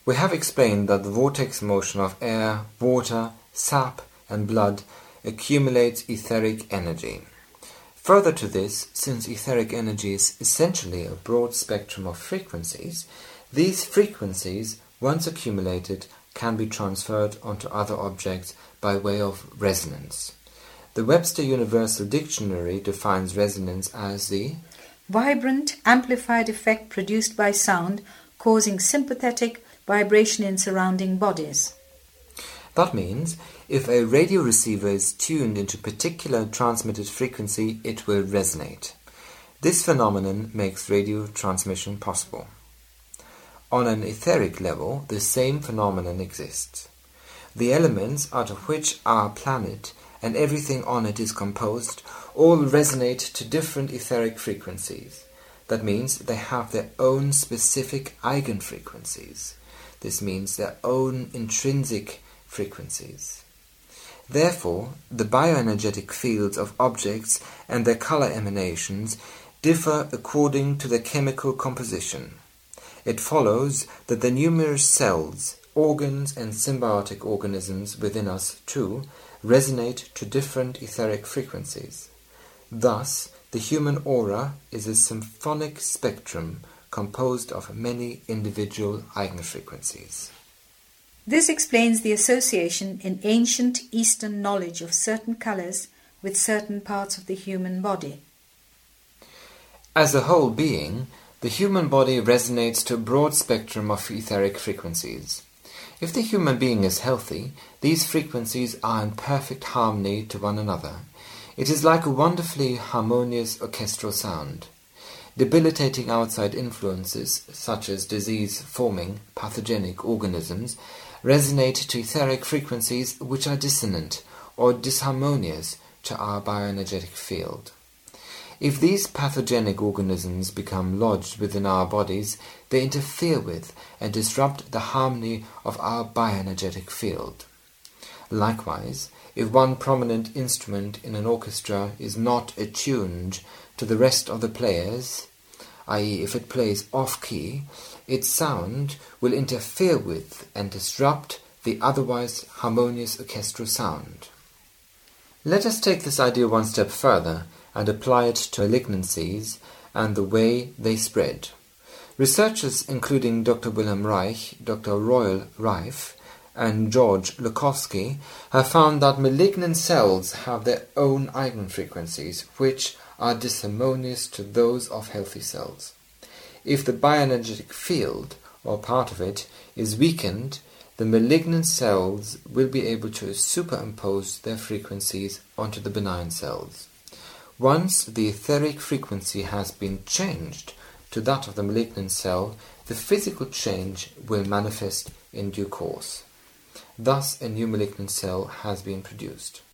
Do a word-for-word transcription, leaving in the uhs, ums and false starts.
We have explained that the vortex motion of air, water, sap, and blood accumulates etheric energy. Further to this, since etheric energy is essentially a broad spectrum of frequencies, these frequencies, once accumulated, can be transferred onto other objects by way of resonance. The Webster Universal Dictionary defines resonance as the vibrant, amplified effect produced by sound, causing sympathetic vibration in surrounding bodies. That means, if a radio receiver is tuned into a particular transmitted frequency, it will resonate. This phenomenon makes radio transmission possible. On an etheric level, the same phenomenon exists. The elements out of which our planet and everything on it is composed all resonate to different etheric frequencies. That means they have their own specific eigenfrequencies. This means their own intrinsic frequencies. Therefore, the bioenergetic fields of objects and their color emanations differ according to their chemical composition. It follows that the numerous cells, organs and symbiotic organisms within us too resonate to different etheric frequencies. Thus, the human aura is a symphonic spectrum composed of many individual eigenfrequencies. This explains the association in ancient Eastern knowledge of certain colors with certain parts of the human body. As a whole being, the human body resonates to a broad spectrum of etheric frequencies. If the human being is healthy, these frequencies are in perfect harmony to one another. It is like a wonderfully harmonious orchestral sound. Debilitating outside influences, such as disease-forming, pathogenic organisms, resonate to etheric frequencies which are dissonant or disharmonious to our bioenergetic field. If these pathogenic organisms become lodged within our bodies, they interfere with and disrupt the harmony of our bioenergetic field. Likewise, if one prominent instrument in an orchestra is not attuned to the rest of the players, that is if it plays off-key, its sound will interfere with and disrupt the otherwise harmonious orchestral sound. Let us take this idea one step further and apply it to malignancies and the way they spread. Researchers including Doctor Wilhelm Reich, Doctor Royal Rife, and George Lukowski have found that malignant cells have their own eigenfrequencies, which are disharmonious to those of healthy cells. If the bioenergetic field, or part of it, is weakened, the malignant cells will be able to superimpose their frequencies onto the benign cells. Once the etheric frequency has been changed to that of the malignant cell, the physical change will manifest in due course. Thus, a new malignant cell has been produced.